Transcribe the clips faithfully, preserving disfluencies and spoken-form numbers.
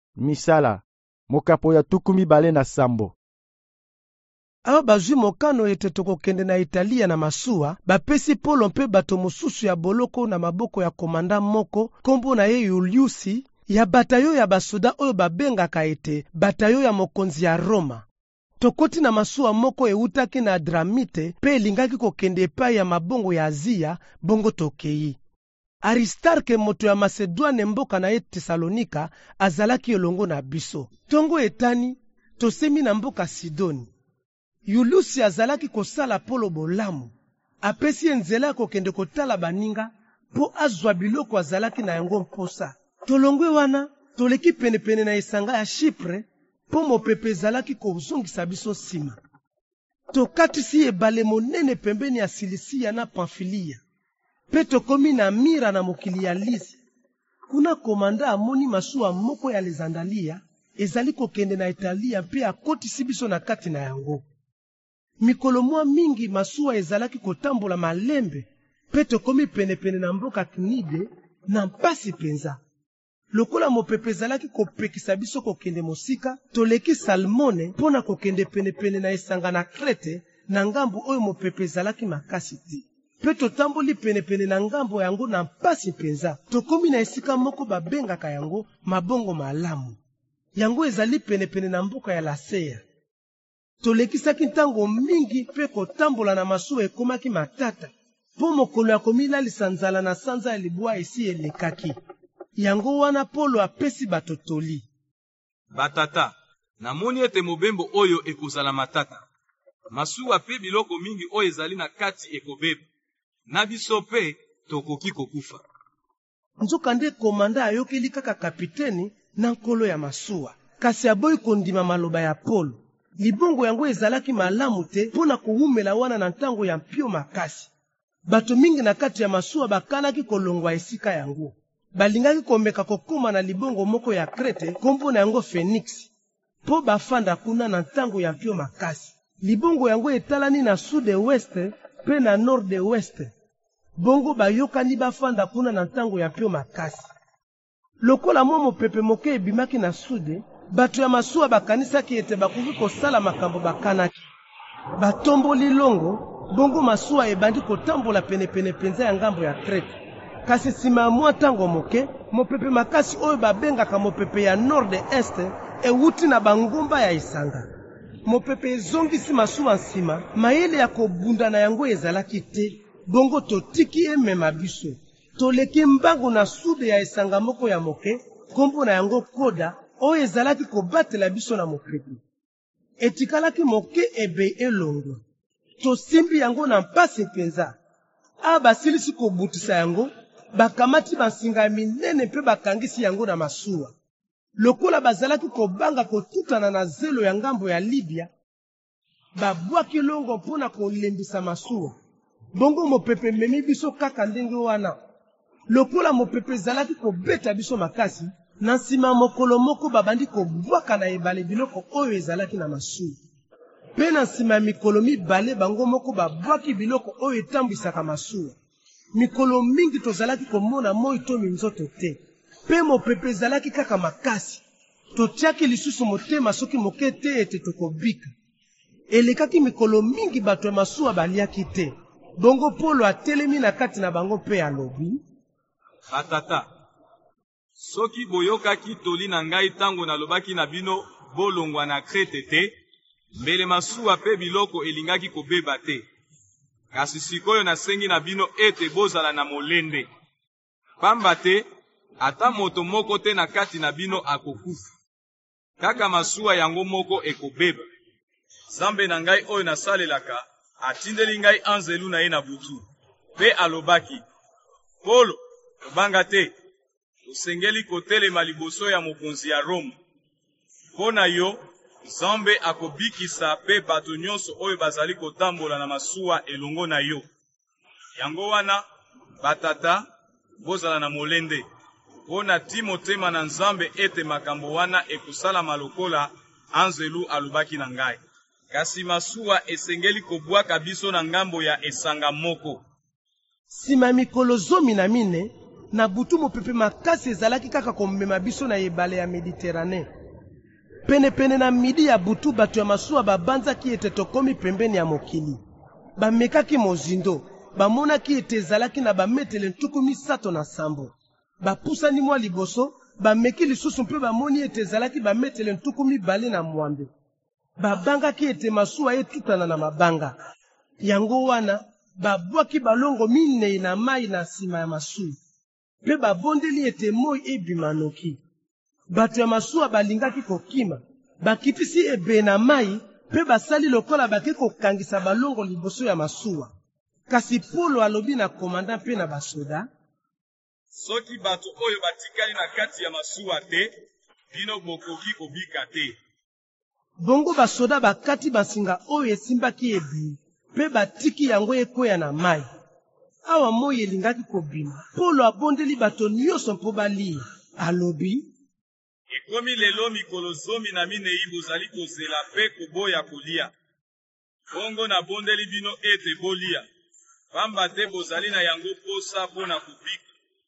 Misala, mokapo ya tuku mibale na sambo. Awa bazwi mokano ete tokokende na Italia na masuwa, bapesi Polo mpe bato mosusu ya boloko na maboko ya komanda moko, kombo na ye Yuliusi, ya batayo ya basoda oyo babengaka ete batayo ya mokonzi ya Roma. Tokoti na masuwa moko eutaki na Adramite pe elingaki kokende epai ya mabongo ya Azia, bongo tokei. Aristarke moto ya Masedwane mboka na ye Tesalonika azalaki elongo na biso. Tongo etani, tosemi na mboka Sidoni. Yuliusi azalaki kosala Polo bolamu. Apesi ye nzela ya kokende kotala baninga, po azwa biloko azalaki na yango mposa. Tolongwe wana, toleki penepene na esanga ya Chypre, po mopepe ezalaki kozongisa biso sima. Tokatisi ebale monene pembeni ya Silisia na Pamfilia. Pe tokomi na Mira na mokili ya Lisi. Kuna komanda amoni masuwa moko ya Alexandria, ezali kokende na Italia pe akotisi biso na kati na yango. Mikolo mwa mingi masuwa ezalaki kotambola malembe, pe tokomi penepene na mboka Knide na mpasi penza. Lokola mopepe ezalaki kopekisa biso kokende mosika, toleki Salmone pona kokende penepene na esanga na Krete na ngambo oyo mopepe ezalaki makasi te. Pe totamboli penepene na ngambo yango na mpasi penza, tokomi na esika moko babengaka yango mabongo malamu. Yango ezali penepene na mboka ya Lasea. Tolekisaki ntango mingi pe kotambola na masuwa ekomaki matata, po mokolo ya komilalisa nzala na sanza ya libwa esi elekaki. Yango wana Polo apesi bato toli. Batata, namoni ete mobembo oyo ekozala matata. Masuwa pe biloko mingi oyo ezali na kati ekobeba. Na biso pe tokoki kokufa. Nzoka nde komanda ayokeli kaka kapiteni na nkolo ya masuwa. Kasi aboyi kondima maloba ya Polo. Libongo yango ezalaki malamu te pona kuhumela wana na ntango ya mpio makasi. Bato mingi na kati ya masuwa bakanaki kolongwa esika yango. Balingaki komeka kokoma na libongo moko ya Krete kombo na yango Phoenix. Po bafanda kuna na ntango ya mpio makasi. Libongo yango etalani na sud-west pe na nord-west. Bongo bayokani bafanda kuna na ntango ya mpio makasi. Lokola mwa mopepe moke ebimaki na sude, bato ya masuwa bakanisaki ete bakoki kosala makambo bakanaki. Batomboli longo, bongo masuwa ebandi kotambola penepene penza ya ngambo ya Krete. Kasi sima ya mwa tango moke, mopepe makasi oyo babengaka mopepe ya nord-est ewuti na bangomba ya esanga. Mopepe ezongisi masuwa nsima, mayele ya kobunda na yango ezalaki te, bongo totiki emema biso. Toleki mbango na sude ya esanga moko ya moke, kombo na yango Koda, oyo ezalaki kobatela biso na mopepe. Etikalaki moke ebe elongo. Tosimbi yango na mpasi penza. A basilisi kobutisa yango, bakamati bansinga minene pe bakangisi yango na masuwa. Lokola bazalaki kobanga kotutana na zelo ya ngambo ya Libya, babwaki longo mpona kolembisa masuwa. Bongo mopepe memi biso kaka ndenge wana. Lokola mopepe ezalaki kobeta biso makasi, na nsima mokolo moko babandi kobwaka na ebale biloko oyo ezalaki na masuwa. Pe na nsima ya mikolo mibale bango moko babwaki biloko oyo etambwisaka masuwa. Mikolo mingi tozalaki komona moi to minzoto te. Pe mopepe ezalaki kaka makasi. Totiaki lisusu motema soki moke te ete tokobika. Elekaki mikolo mingi bato ya masuwa baliaki te. Bongo Polo atelemi na kati na bango pe alobi. Batata, soki boyokaki toli na ngai tango nalobaki na bino bolongwa na Krete te, mbele masuwa pe biloko elingaki kobeba te. Kasi sikoyo nasengi na bino ete bozala na molende. Pamba te, ata moto moko te na kati na bino akokufa. Kaka masuwa yango moko ekobeba. Zambe na ngai oyo nasalelaka, atindeli ngai anzelu na ye na butu. Pe alobaki, Polo, obanga te, osengeli kotelema liboso ya mokonzi ya Roma. Pona yo, Zambe akobikisa pe bato nyonso oyo bazali kotambola na masuwa elongo na yo. Yango wana, batata, bozala na molende. Pona timotema na Nzambe ete makambo wana ekosala malokola anzelu alobaki na ngai. Kasi masuwa esengeli kobwaka biso na ngambo ya esanga moko. Sima mikolo zomi na mine, na butu mopepe makasi ezalaki kaka komema biso na ebale ya Mediterane. Pene pene na midi ya butu bato ya masuwa babanzaki ete tokomi pembeni ya mokili. Bamekaki mozindo, bamonaki ete ezalaki na bametele ntuku misato na sambo. Bapusani mwa liboso, bameki lisusu mpe bamoni ete ezalaki bametele ntuku mibale na mwambe. Babangaki ete masuwa etutana na mabanga. Yango wana, babwaki balongo minei na mai na sima ya masuwa. Pe babondeli ete moi ebima noki. Bato ya masuwa balingaki kokima. Bakitisi ebe na mai, pe basali lokola bake kokangisa balongo liboso ya masuwa. Kasi Polo alobi na komanda pe na basoda, soki bato oyo batikali na kati ya masuwa te, bino bokoki kobika te. Bongo basoda bakati basinga oyo esimbaki ebi, pe batiki yango ekoya na mai. Awa moi elingaki kobima, Polo abondeli bato nyonso mpo balia. Alobi, ekomi lelo mikolo zomi na minei bozali kozela pe koboya kolia. Bongo na bondeli bino ete bolia, pamba te bozali na yango posa mpo na kobika.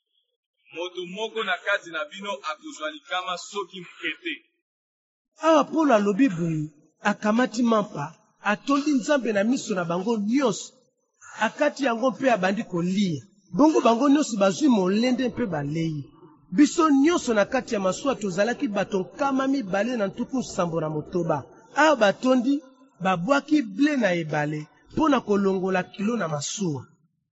Moto moko na kati na bino akozwa likama soki mkete. Awa Polo alobi boye, akamati mampa, atondi Nzambe na miso na bango nyonso. Akati yango mpe abandi kolia. Bongo bango nyonso bazwi molende mpe balei. Biso nyonso na kati ya masuwa tozalaki bato nkama mibale na ntuku nsambo na motoba. Awa batondi, babwaki ble na ebale, mpo na kolongola kilo na masuwa.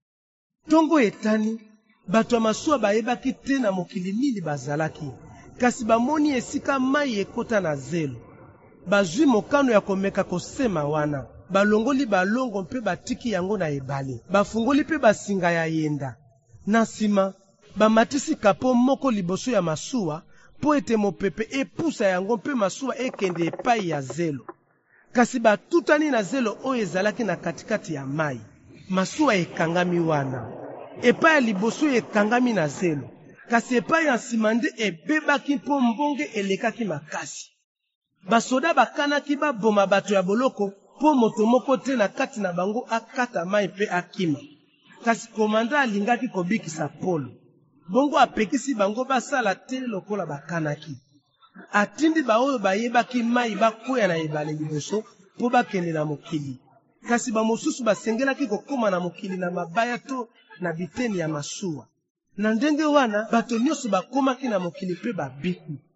Tongo etani, bato ya masuwa bayebaki te na mokili nini bazalaki. Kasi bamoni esika mai ekota na zelo. Bazwi mokano ya komeka kosema wana. Balongoli balongo mpe batiki yango na ebale. Bafungoli pe basinga ya yenda. Na sima, bamatisi kapo moko liboso ya masuwa, po ete mopepe epusa yango mpe masuwa ekende epai ya zelo. Kasi batutani na zelo oyo ezalaki na katikati ya mai. Masuwa ekangami wana. Epai ya liboso ekangami na zelo. Kasi epai ya nsima nde ebebaki mpo mbonge elekaki makasi. Basoda bakanaki baboma bato ya boloko, po moto moko te na kati na bango akata mai pe akima. Kasi komanda alingaki kobikisa Polo. Bongo apekisi bango basala te lokola bakanaki. Atindi baoyo bayebaki mai bakoya na ebale liboso po bakende na mokili. Kasi bamosusu basengelaki kokoma na mokili na mabaya to na biteni ya masuwa. Na ndenge wana bato nyonso bakomaki na mokili pe babiku.